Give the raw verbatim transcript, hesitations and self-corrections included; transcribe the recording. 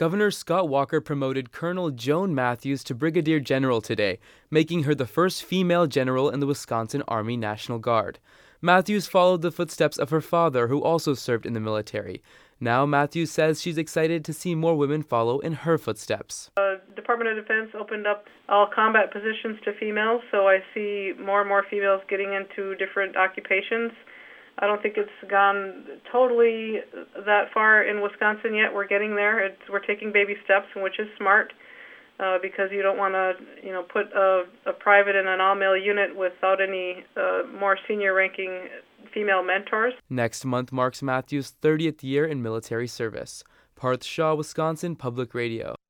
Governor Scott Walker promoted Colonel Joan Matthews to Brigadier General today, making her the first female general in the Wisconsin Army National Guard. Matthews followed the footsteps of her father, who also served in the military. Now Matthews says she's excited to see more women follow in her footsteps. The Department of Defense opened up all combat positions to females, so I see more and more females getting into different occupations. I don't think it's gone totally that far in Wisconsin yet. We're getting there. It's, we're taking baby steps, which is smart, uh, because you don't want to, you know, put a, a private in an all-male unit without any uh, more senior-ranking female mentors. Next month marks Matthews' thirtieth year in military service. Parth Shah, Wisconsin Public Radio.